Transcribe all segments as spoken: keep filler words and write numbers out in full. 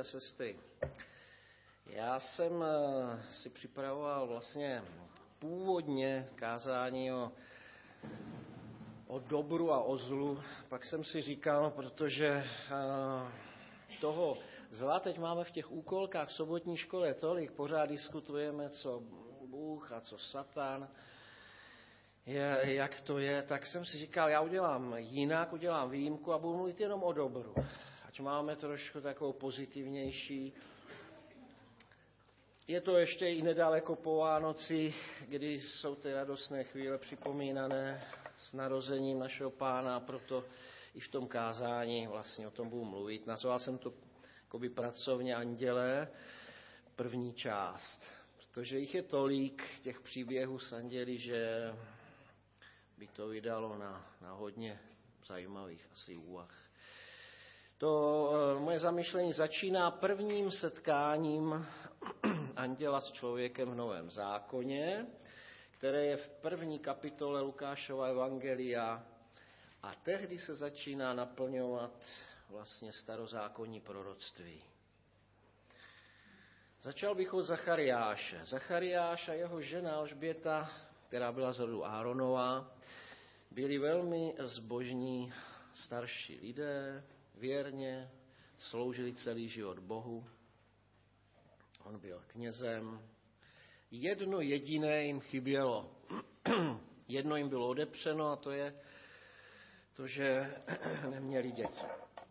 a sestry, já jsem si připravoval vlastně původně kázání o, o dobru a o zlu, pak jsem si říkal, protože toho zla teď máme v těch úkolkách v sobotní škole tolik, pořád diskutujeme, co Bůh a co Satan, je, jak to je, tak jsem si říkal, já udělám jinak, udělám výjimku a budu mluvit jenom o dobru. Ať máme trošku takovou pozitivnější. Je to ještě i nedaleko po Vánoci, kdy jsou ty radostné chvíle připomínané s narozením našeho Pána, a proto i v tom kázání vlastně o tom budu mluvit. Nazval jsem to jakoby pracovně anděle, první část, protože jich je tolik, těch příběhů s anděli, že by to vydalo na, na hodně zajímavých asi úvah. To e, moje zamyšlení začíná prvním setkáním anděla s člověkem v Novém zákoně, které je v první kapitole Lukášova evangelia, a tehdy se začíná naplňovat vlastně starozákonní proroctví. Začal bych od Zachariáše. Zachariáš a jeho žena Alžběta, která byla z rodu Áronova, byli velmi zbožní starší lidé, věrně sloužili celý život Bohu. On byl knězem. Jedno jediné jim chybělo. Jedno jim bylo odepřeno, a to je to, že neměli děti.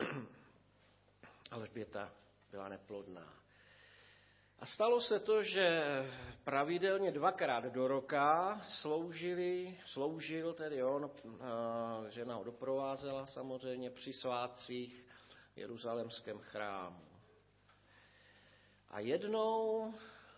Alžběta byla neplodná. A stalo se to, že pravidelně dvakrát do roka sloužili, sloužil tedy on, žena ho doprovázela samozřejmě při svátcích v jeruzalémském chrámu. A jednou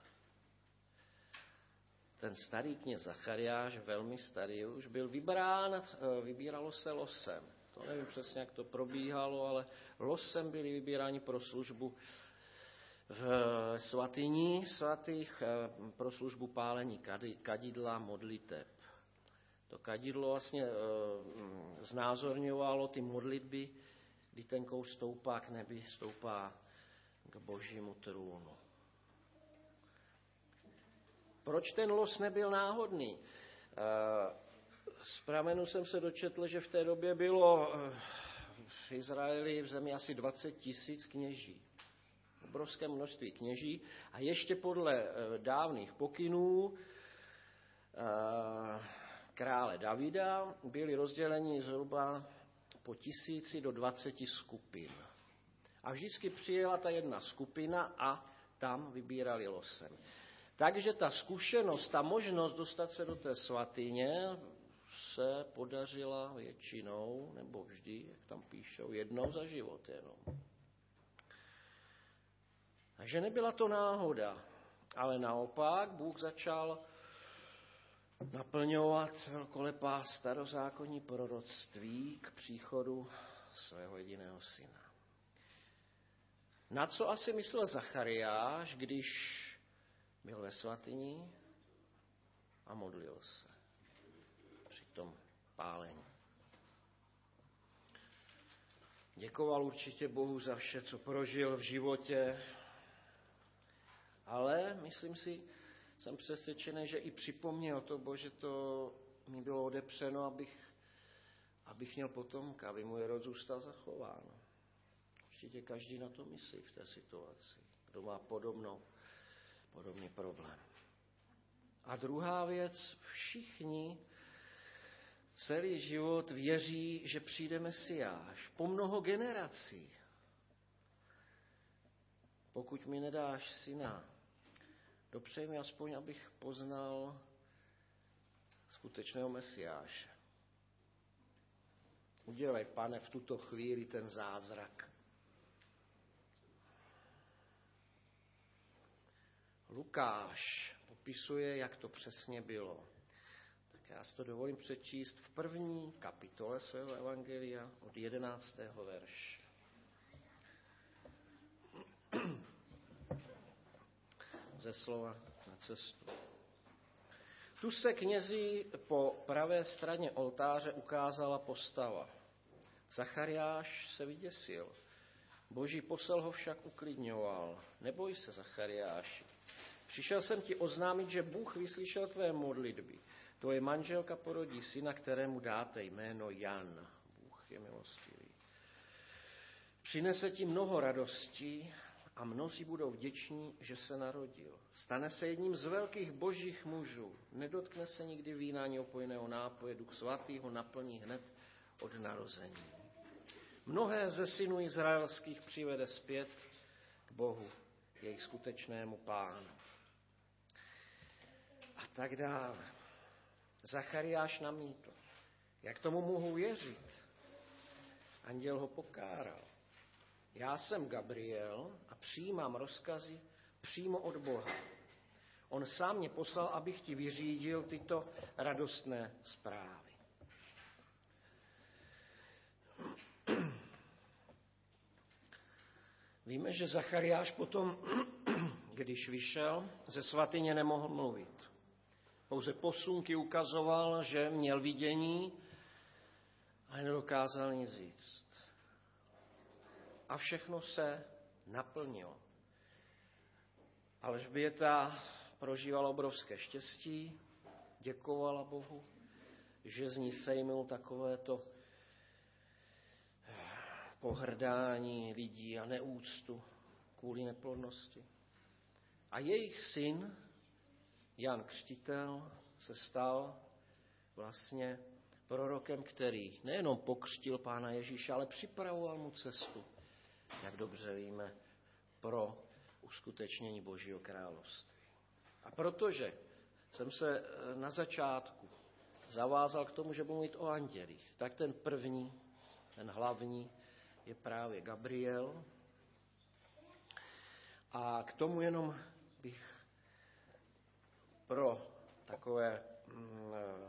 ten starý kněz Zachariáš, velmi starý už, byl vybrán, vybíralo se losem. To nevím přesně, jak to probíhalo, ale losem byli vybíráni pro službu v svatyni svatých, pro službu pálení kadidla, modliteb. To kadidlo vlastně znázorňovalo ty modlitby, kdy ten kouř stoupá k nebi, stoupá k božímu trůnu. Proč ten los nebyl náhodný? Z pramenu jsem se dočetl, že v té době bylo v Izraeli v zemi asi dvacet tisíc kněží. Obrovské množství kněží, a ještě podle dávných pokynů krále Davida byli rozděleni zhruba po tisíci do dvaceti skupin. A vždycky přijela ta jedna skupina a tam vybírali losem. Takže ta zkušenost, ta možnost dostat se do té svatyně se podařila většinou, nebo vždy, jak tam píšou, jednou za život jenom. Takže nebyla to náhoda, ale naopak Bůh začal naplňovat velkolepá starozákonní proroctví k příchodu svého jediného syna. Na co asi myslel Zachariáš, když byl ve svatyni a modlil se při tom pálení? Děkoval určitě Bohu za vše, co prožil v životě, ale myslím si, jsem přesvědčený, že i připomněl to, Bože, to mi bylo odepřeno, abych, abych měl potomka, aby můj rod zůstal zachován. Určitě každý na to myslí v té situaci, kdo má podobnou, podobný problém. A druhá věc, všichni celý život věří, že přijde Mesiáš po mnoho generací. Pokud mi nedáš syna, dopřeji mi aspoň, abych poznal skutečného Mesiáše. Udělej, Pane, v tuto chvíli ten zázrak. Lukáš popisuje, jak to přesně bylo. Tak já si to dovolím přečíst v první kapitole svého evangelia od jedenáctého verše. Ze slova na cestu. Tu se knězi po pravé straně oltáře ukázala postava. Zachariáš se vyděsil Boží posel ho však uklidňoval. Neboj se, Zachariáši. Přišel jsem ti oznámit, že Bůh vyslyšel tvé modlitby. Tvoje manželka porodí syna, kterému dáte jméno Jan. Bůh je milostivý. Přinese ti mnoho radostí a mnozí budou vděční, že se narodil. Stane se jedním z velkých božích mužů. Nedotkne se nikdy vína ani opojného nápoje. Duch svatý ho naplní hned od narození. Mnohé ze synů izraelských přivede zpět k Bohu, jejich skutečnému pánu. A tak dále. Zachariáš namítl. Jak tomu mohu věřit? Anděl ho pokáral. Já jsem Gabriel a přijímám rozkazy přímo od Boha. On sám mě poslal, abych ti vyřídil tyto radostné zprávy. Víme, že Zachariáš potom, když vyšel, ze svatyně nemohl mluvit. Pouze posunky ukazoval, že měl vidění, ale nedokázal nic říct. A všechno se naplnilo. Alžběta prožívala obrovské štěstí, děkovala Bohu, že z ní sejmul takovéto pohrdání lidí a neúctu kvůli neplodnosti. A jejich syn, Jan Křtitel, se stal vlastně prorokem, který nejenom pokřtil Pána Ježíše, ale připravoval mu cestu, jak dobře víme, pro uskutečnění Božího království. A protože jsem se na začátku zavázal k tomu, že budu mluvit o andělích, tak ten první, ten hlavní, je právě Gabriel. A k tomu jenom bych pro takové mm,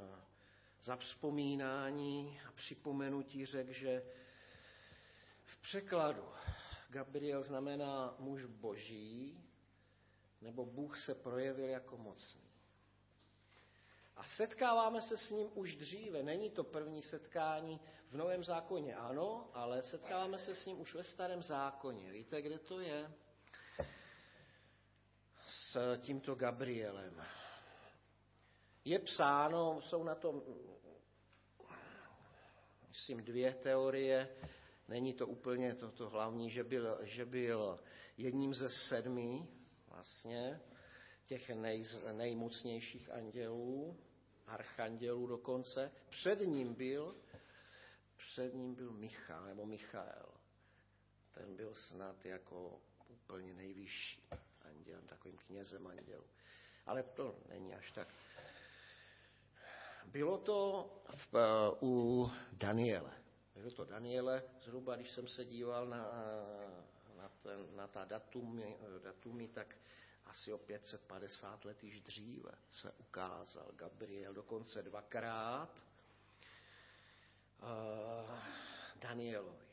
zavzpomínání a připomenutí řekl, že v překladu Gabriel znamená muž boží, nebo Bůh se projevil jako mocný. A setkáváme se s ním už dříve. Není to první setkání v Novém zákoně, ano, ale setkáváme se s ním už ve Starém zákoně. Víte, kde to je? S tímto Gabrielem. Je psáno, jsou na tom, myslím, dvě teorie. Není to úplně to, to hlavní, že byl, že byl jedním ze sedmi vlastně těch nej, nejmocnějších andělů, archandělů dokonce. Před ním byl, před ním byl Michal, nebo Michael. Ten byl snad jako úplně nejvyšší anděl, takovým knězem andělů. Ale to není až tak. Bylo to v, u Daniele. Bylo to Daniele, zhruba, když jsem se díval na, na, ten, na ta datumy, datumy, tak asi o pět set padesát let již dříve se ukázal Gabriel, dokonce dvakrát uh, Danielovi.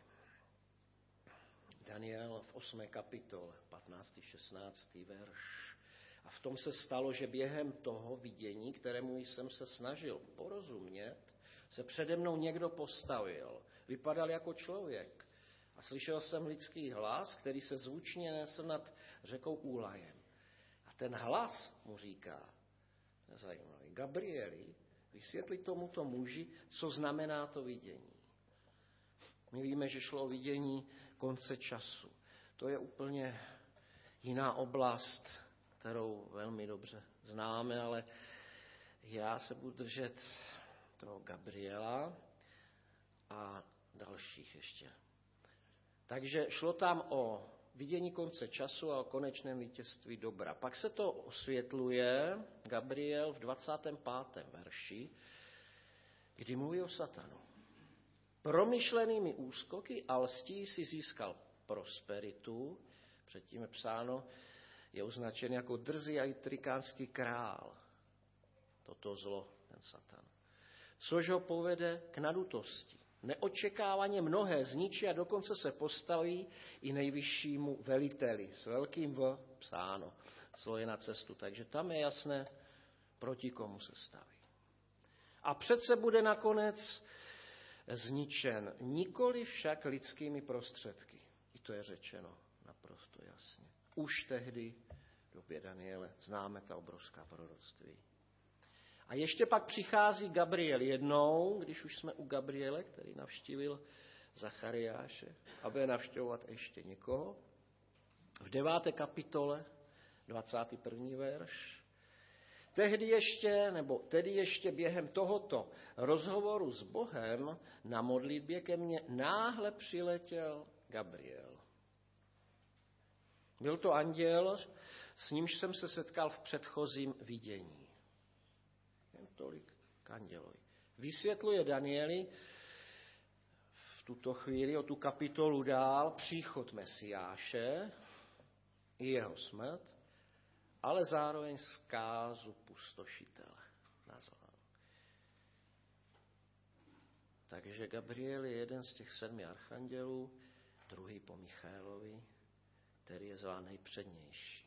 Daniel v osmé kapitole, patnáctý šestnáctý verš. A v tom se stalo, že během toho vidění, kterému jsem se snažil porozumět, se přede mnou někdo postavil. Vypadal jako člověk. A slyšel jsem lidský hlas, který se zvučně nesl nad řekou Úlajem. A ten hlas mu říká, zajímavý, Gabrieli, vysvětli tomuto muži, co znamená to vidění. My víme, že šlo o vidění konce času. To je úplně jiná oblast, kterou velmi dobře známe, ale já se budu držet toho Gabriela a dalších ještě. Takže šlo tam o vidění konce času a o konečném vítězství dobra. Pak se to osvětluje Gabriel v dvacátém pátém verši, kdy mluví o satanu. Promyšlenými úskoky a lstí si získal prosperitu, předtím je psáno, je označen jako drzý a trikánský král. Toto zlo, ten satan. Což ho povede k nadutosti. Neočekávaně mnohé zničí a dokonce se postaví i nejvyššímu veliteli. S velkým V psáno. Zlo je na cestu. Takže tam je jasné, proti komu se staví. A přece bude nakonec zničen. Nikoli však lidskými prostředky. I to je řečeno naprosto jasně. Už tehdy v době Daniele známe ta obrovská proroctví. A ještě pak přichází Gabriel jednou, když už jsme u Gabriele, který navštívil Zachariáše, a bude navštěvovat ještě někoho. V deváté kapitole, dvacátý první verš, tehdy ještě, nebo tedy ještě během tohoto rozhovoru s Bohem na modlitbě ke mně náhle přiletěl Gabriel. Byl to anděl, s nímž jsem se setkal v předchozím vidění. Jen tolik k andělovi. Vysvětluje Danieli v tuto chvíli o tu kapitolu dál příchod Mesiáše i jeho smrt, ale zároveň zkázu pustošitele na zem. Takže Gabriel je jeden z těch sedmi archandělů, druhý po Michaelovi, který je zván nejpřednější.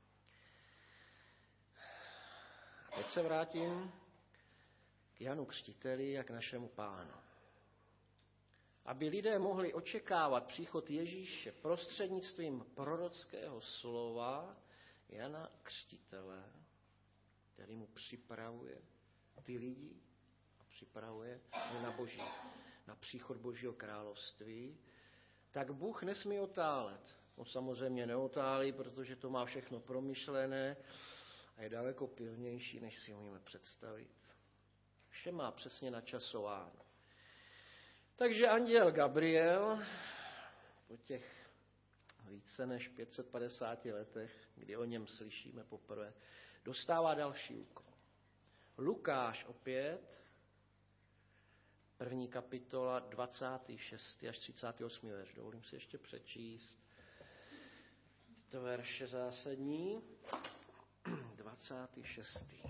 A teď se vrátím k Janu Křtiteli a k našemu Pánu. Aby lidé mohli očekávat příchod Ježíše prostřednictvím prorockého slova Jana Křtitele, který mu připravuje ty lidi a připravuje na boží, na příchod Božího království, tak Bůh nesmí otálet. On samozřejmě neotálí, protože to má všechno promyšlené a je daleko pilnější, než si umíme představit. Vše má přesně načasováno. Takže anděl Gabriel po těch více než pět set padesáti letech, kdy o něm slyšíme poprvé, dostává další úkol. Lukáš opět, první kapitola, dvacátý šestý až třicátý osmý verš. Dovolím si ještě přečíst tyto verše zásadní. dvacátý šestý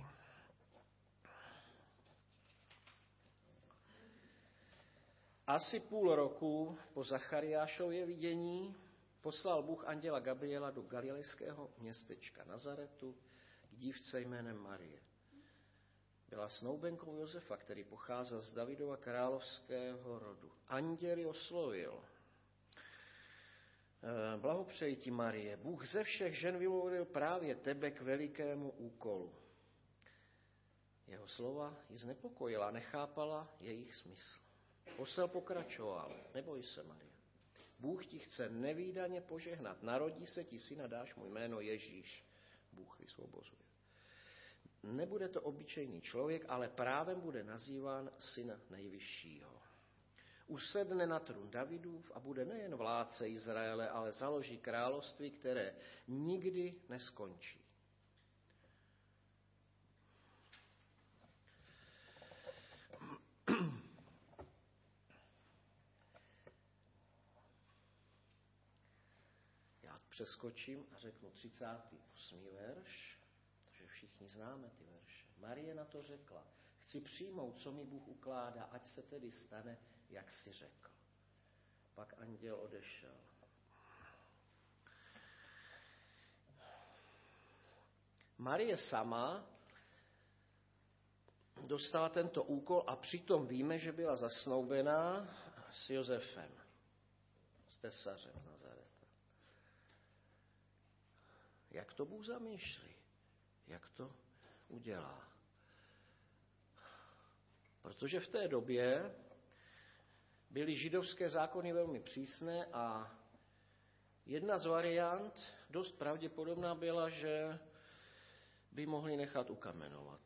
Asi půl roku po Zachariášově vidění poslal Bůh anděla Gabriela do galilejského městečka Nazaretu k dívce jménem Marie. Byla snoubenkou Josefa, který pocházel z Davidova královského rodu. Anděl ji oslovil. Blahopřeji ti, Marie, Bůh ze všech žen vyvolil právě tebe k velikému úkolu. Jeho slova ji znepokojila, nechápala jejich smysl. Posel pokračoval, neboj se, Marie. Bůh ti chce nevídaně požehnat. Narodí se ti syn a dáš mu jméno Ježíš. Bůh vysvobozuje. Nebude to obyčejný člověk, ale právem bude nazýván syn nejvyššího. Usedne na trůn Davidův a bude nejen vládce Izraele, ale založí království, které nikdy neskončí. Přeskočím a řeknu třicátý osmý verš, protože všichni známe ty verše. Marie na to řekla, chci přijmout, co mi Bůh ukládá, ať se tedy stane, jak si řekl. Pak anděl odešel. Marie sama dostala tento úkol a přitom víme, že byla zasnoubená s Josefem, s tesařem z Nazareta. Jak to Bůh zamýšlí? Jak to udělá? Protože v té době byly židovské zákony velmi přísné a jedna z variant, dost pravděpodobná, byla, že by mohli nechat ukamenovat.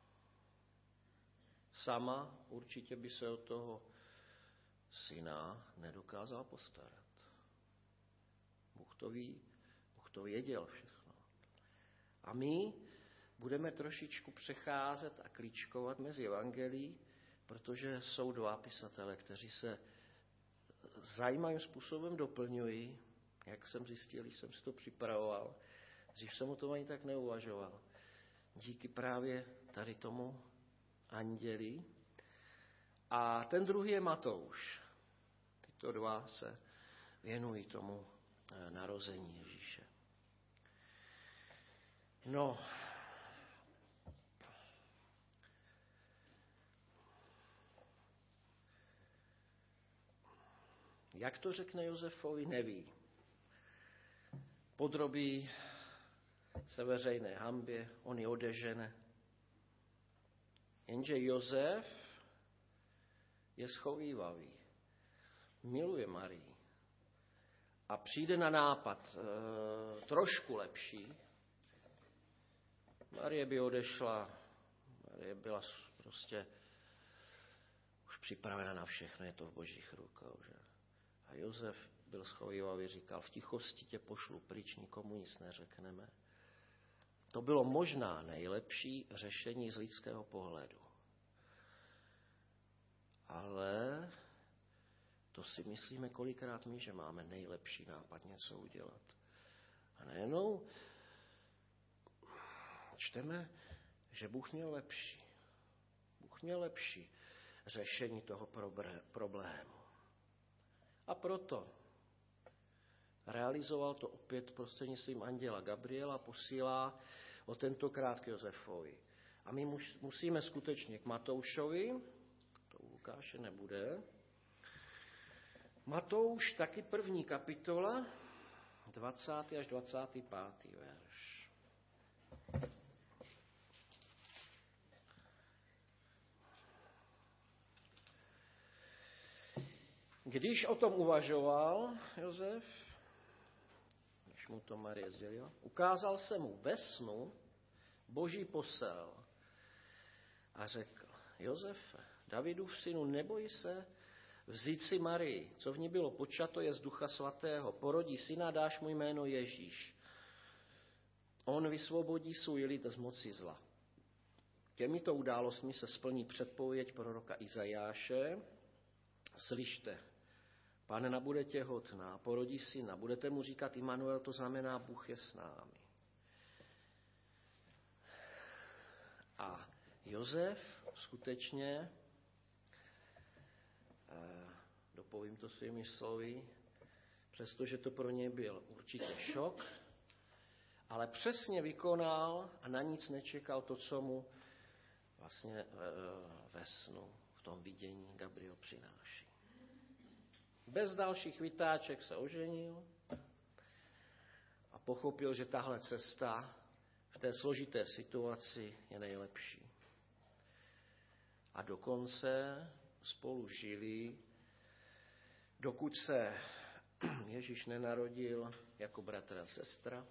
Sama určitě by se o toho syna nedokázal postarat. Bůh to ví, Bůh to věděl všechno. A my budeme trošičku přecházet a klíčkovat mezi evangelií, protože jsou dva pisatele, kteří se zajímavým způsobem doplňují, jak jsem zjistil, když jsem si to připravoval. Dřív jsem o tom ani tak neuvažoval. Díky právě tady tomu anděli. A ten druhý je Matouš. Tyto dva se věnují tomu narození Ježíše. No, jak to řekne Josefovi, neví. podrobí se veřejné hanbě, on ji odežene. Jenže Josef je schovívavý, miluje Marii a přijde na nápad e, trošku lepší. Marie by odešla, Marie byla prostě už připravena na všechno, je to v Božích rukou. Že? A Josef byl schovívavý, říkal, v tichosti tě pošlu pryč, nikomu nic neřekneme. To bylo možná nejlepší řešení z lidského pohledu. Ale to si myslíme kolikrát my, že máme nejlepší nápad něco udělat. A najednou čteme, že Bůh měl lepší. Bůh měl lepší řešení toho problému. A proto realizoval to opět prostřednictvím anděla Gabriela, posílá o tentokrát k Josefovi. A my musíme skutečně k Matoušovi, to u Lukáše nebude, Matouš taky první kapitola, dvacátý až dvacátý pátý verš. Když o tom uvažoval Josef, když mu to Marie sdělila, ukázal se mu ve snu Boží posel a řekl, Josefe, Davidův synu, neboj se vzít si Marii, co v ní bylo počato, je z Ducha Svatého, porodí syna, dáš mu jméno Ježíš. On vysvobodí svůj lid z moci zla. Těmito událostmi se splní předpověď proroka Izajáše. Slyšte, Panna bude těhotná, porodí syna, budete mu říkat Immanuel, to znamená Bůh je s námi. A Josef skutečně, dopovím to svými slovy, přestože to pro něj byl určitě šok, ale přesně vykonal a na nic nečekal to, co mu vlastně ve snu, v tom vidění Gabriel přináší. Bez dalších vytáček se oženil a pochopil, že tahle cesta v té složité situaci je nejlepší. A dokonce spolu žili, dokud se Ježíš nenarodil jako bratr a sestra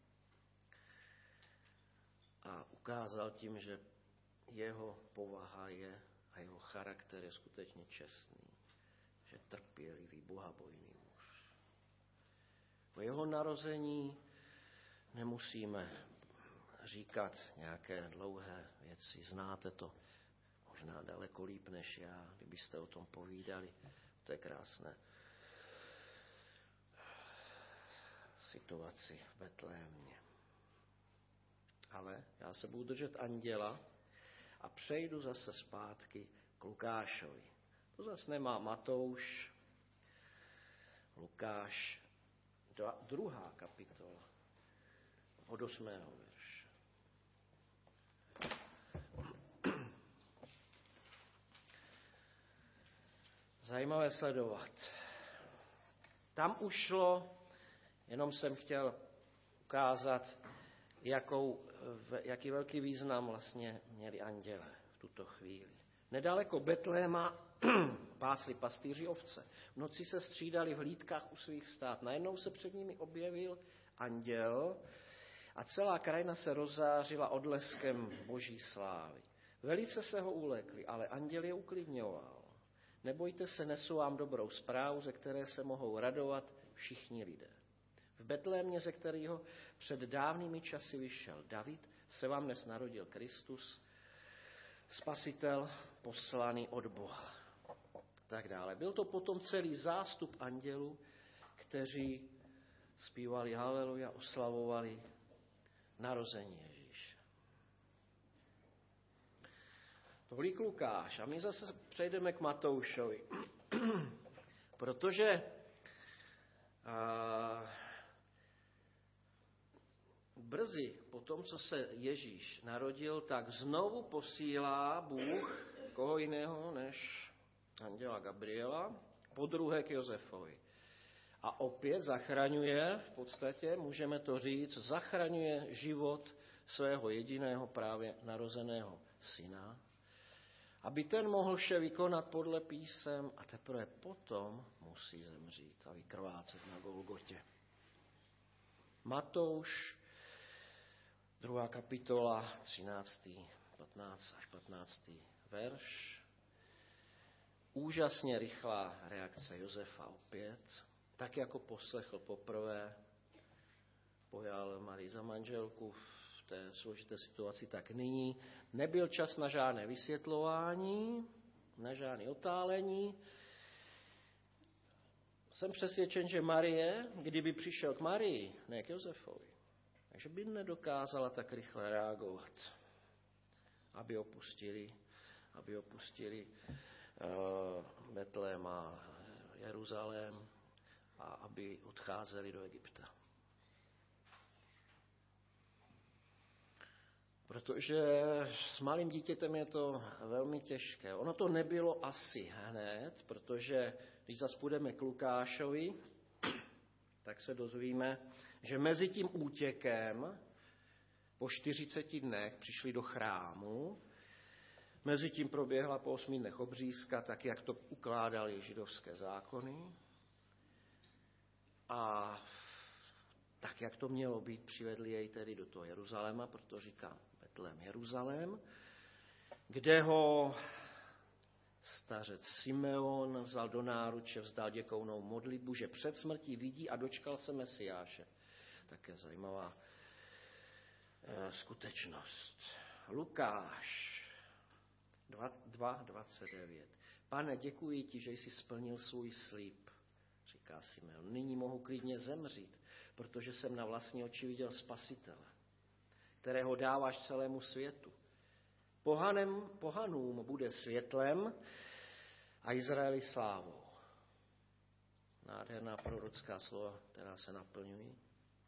a ukázal tím, že jeho povaha je a jeho charakter je skutečně čestný, že trpělivý, bohabojný muž. O jeho narození nemusíme říkat nějaké dlouhé věci. Znáte to možná daleko líp než já, kdybyste o tom povídali. To je krásné. Situaci v Betlémě. Ale já se budu držet anděla a přejdu zase zpátky k Lukášovi. To zase nemá Matouš, Lukáš, dva, druhá kapitola, od osmého verše. Zajímavé sledovat. Tam už šlo, jenom jsem chtěl ukázat, jakou, jaký velký význam vlastně měli anděle v tuto chvíli. Nedaleko Betléma pásli pastýři ovce. V noci se střídali v hlídkách u svých stát. Najednou se před nimi objevil anděl a celá krajina se rozzářila odleskem boží slávy. Velice se ho ulekli, ale anděl je uklidňoval. Nebojte se, nesu vám dobrou zprávu, ze které se mohou radovat všichni lidé. V Betlémě, ze kterého před dávnými časy vyšel David, se vám dnes narodil Kristus, Spasitel poslaný od Boha. Tak dále. Byl to potom celý zástup andělů, kteří zpívali haleluja, oslavovali narození Ježíše. Tolik Lukáš. A my zase přejdeme k Matoušovi. Protože a, brzy po tom, co se Ježíš narodil, tak znovu posílá Bůh koho jiného než anděla Gabriela, podruhé k Josefovi. A opět zachraňuje, v podstatě, můžeme to říct, zachraňuje život svého jediného právě narozeného syna, aby ten mohl vše vykonat podle písem a teprve potom musí zemřít a vykrvácet na Golgotě. Matouš, druhá kapitola, třináctý, patnáctý až patnáctý verš. Úžasně rychlá reakce Josefa opět. Tak jako poslechl poprvé, pojal Marii za manželku v té složité situaci, tak nyní nebyl čas na žádné vysvětlování, na žádné otálení. Jsem přesvědčen, že Marie, kdyby přišel k Marii, ne k Josefovi, takže by nedokázala tak rychle reagovat, aby opustili, aby opustili uh, Betlém a Jeruzalém a aby odcházeli do Egypta. Protože s malým dítětem je to velmi těžké. Ono to nebylo asi hned, protože když zase půjdeme k Lukášovi, tak se dozvíme, že mezi tím útěkem po čtyřiceti dnech přišli do chrámu, mezi tím proběhla po osmi dnech obřízka, tak jak to ukládaly židovské zákony. A tak, jak to mělo být, přivedli jej tedy do toho Jeruzaléma, proto říkám Betlém Jeruzalém, kde ho stařec Simeon vzal do náruče, vzdal děkovnou modlitbu, že před smrtí vidí a dočkal se Mesiáše. Také zajímavá e, skutečnost. Lukáš dva dvacet devět. Pane, děkuji ti, že jsi splnil svůj slib, říká Simeon. Nyní mohu klidně zemřít, protože jsem na vlastní oči viděl Spasitele, kterého dáváš celému světu. Pohanem, pohanům bude světlem a Izraeli slávou. Nádherná prorocká slova, která se naplňují.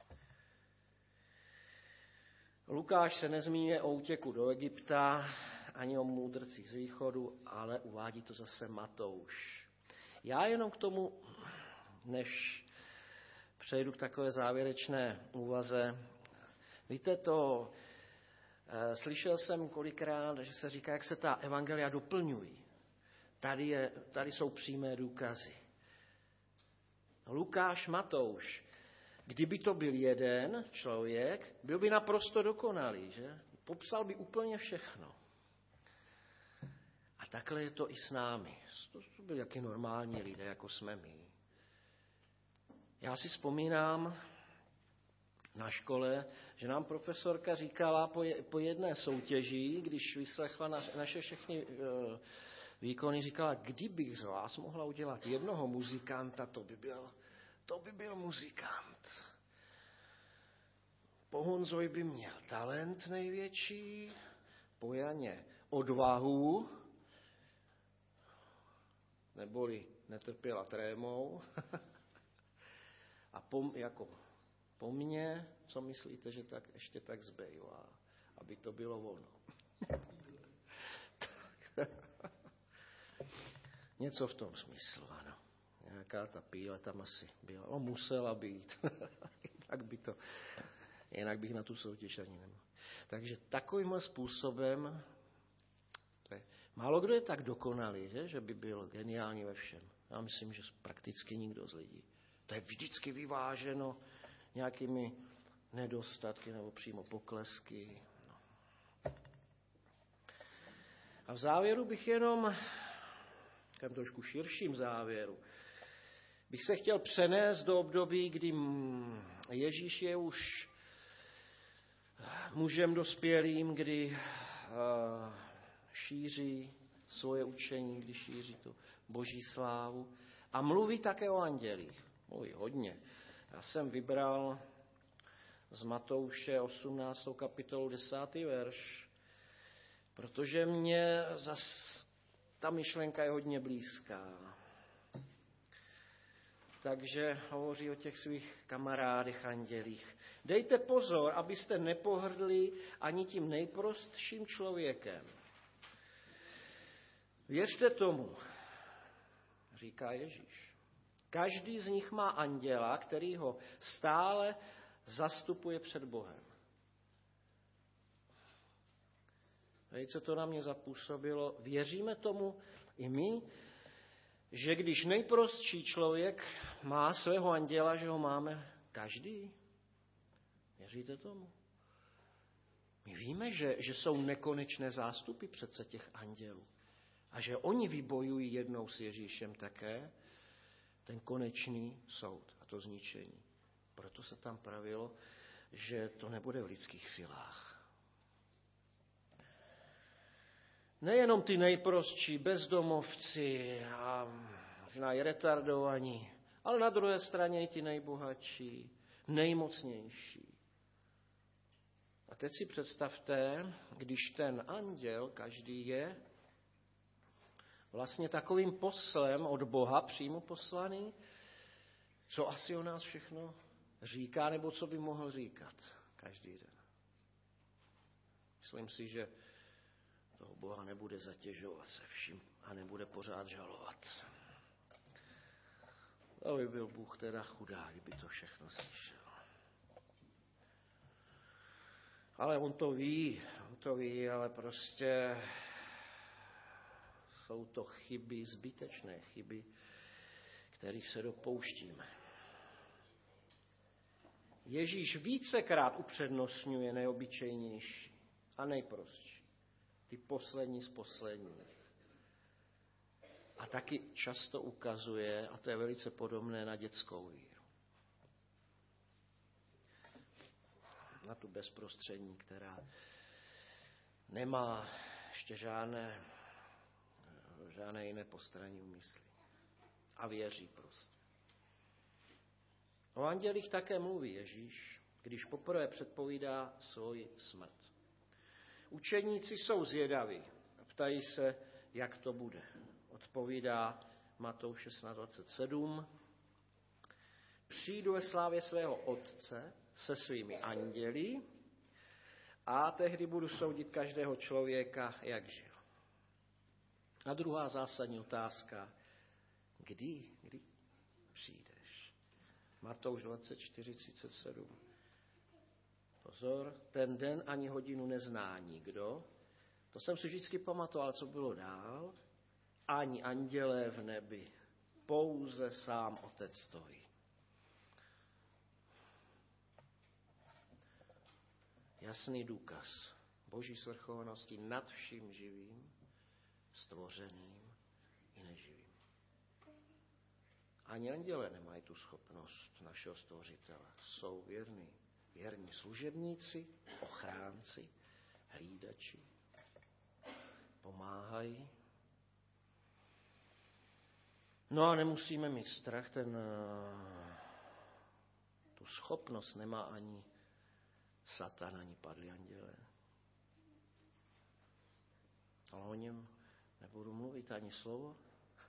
Lukáš se nezmíní o útěku do Egypta, ani o můdrcích z východu, ale uvádí to zase Matouš. Já jenom k tomu, než přejdu k takové závěrečné úvaze. Víte to, slyšel jsem kolikrát, že se říká, jak se ta evangelia doplňují. Tady, je, tady jsou přímé důkazy. Lukáš, Matouš, kdyby to byl jeden člověk, byl by naprosto dokonalý, že? Popsal by úplně všechno. A takhle je to i s námi. To byli jaký normální lidé, jako jsme my. Já si vzpomínám na škole, že nám profesorka říkala po jedné soutěži, když vyslechla naše všechny výkony, říkala, kdybych z vás mohla udělat jednoho muzikanta, to by byl, to by byl muzikant. Po Honzovi by měl talent největší, po Janě odvahu, neboli netrpěla trémou, a po, jako po mně, co myslíte, že tak ještě tak zbývá, aby to bylo ono. Něco v tom smyslu, ano. Nějaká ta píle tam asi byla. No, musela být. Tak by to, jinak bych na tu soutěž ani nemohl. Takže takovým způsobem, to je, málo kdo je tak dokonalý, že? Že by byl geniální ve všem. Já myslím, že prakticky nikdo z lidí. To je vždycky vyváženo nějakými nedostatky nebo přímo poklesky. No. A v závěru bych jenom, v takovém trošku širším závěru, bych se chtěl přenést do období, kdy Ježíš je už mužem dospělým, kdy šíří svoje učení, kdy šíří tu boží slávu a mluví také o andělích. Mluví hodně. Já jsem vybral z Matouše osmnáctou kapitolu desátý verš, protože mě zas ta myšlenka je hodně blízká. Takže hovoří o těch svých kamarádech andělích. Dejte pozor, abyste nepohrdli ani tím nejprostším člověkem. Věřte tomu, říká Ježíš. Každý z nich má anděla, který ho stále zastupuje před Bohem. Velice to na mě zapůsobilo. Věříme tomu i my, že když nejprostší člověk má svého anděla, že ho máme každý? Věříte tomu? My víme, že, že jsou nekonečné zástupy přece těch andělů. A že oni vybojují jednou s Ježíšem také ten konečný soud a to zničení. Proto se tam pravilo, že to nebude v lidských silách. Nejenom ty nejprostší, bezdomovci a možná i retardovaní, ale na druhé straně i ty nejbohatší, nejmocnější. A teď si představte, když ten anděl, každý je vlastně takovým poslem od Boha, přímo poslaný, co asi o nás všechno říká, nebo co by mohl říkat každý den. Myslím si, že toho Boha nebude zatěžovat se vším a nebude pořád žalovat. To by byl Bůh teda chudák, kdyby to všechno slyšel. Ale on to ví, on to ví, ale prostě jsou to chyby, zbytečné chyby, kterých se dopouštíme. Ježíš vícekrát upřednostňuje nejobyčejnější a nejprostší. Ty poslední z posledních. A taky často ukazuje, a to je velice podobné na dětskou víru. Na tu bezprostřední, která nemá ještě žádné, žádné jiné postranní úmysly. A věří prostě. O andělích také mluví Ježíš, když poprvé předpovídá svoji smrt. Učeníci jsou zvědaví a ptají se, jak to bude. Odpovídá Matouš šestnáct dvacet sedm. Přijdu ve slávě svého Otce se svými anděli a tehdy budu soudit každého člověka, jak žil. A druhá zásadní otázka, kdy, kdy přijdeš? Matouš dvacet čtyři třicet sedm. Pozor, ten den ani hodinu nezná nikdo. To jsem si vždycky pamatoval, co bylo dál. Ani andělé v nebi, pouze sám Otec stojí. Jasný důkaz Boží svrchovanosti nad vším živým, stvořeným i neživým. Ani andělé nemají tu schopnost našeho stvořitele. Jsou věrní, věrní služebníci, ochránci, hlídači. Pomáhají. No a nemusíme mít strach, ten, tu schopnost nemá ani Satan, ani padlí andělé. Ale o něm nebudu mluvit ani slovo,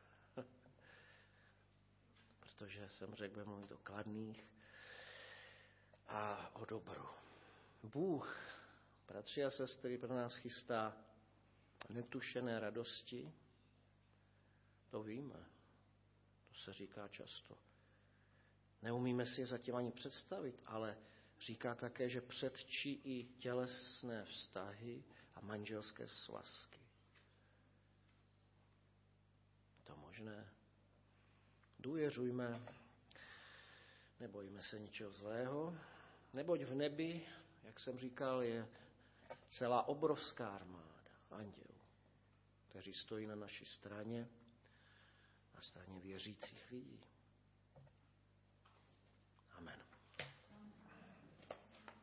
protože jsem řekl, budeme mluvit o kladných a o dobru. Bůh, bratři a sestry, pro nás chystá netušené radosti, to víme, to se říká často. Neumíme si je zatím ani představit, ale říká také, že předčí i tělesné vztahy a manželské svazky. To možné. Důvěřujme, nebojíme se ničeho zlého, neboť v nebi, jak jsem říkal, je celá obrovská armáda andělů, kteří stojí na naší straně, na straně věřících lidí.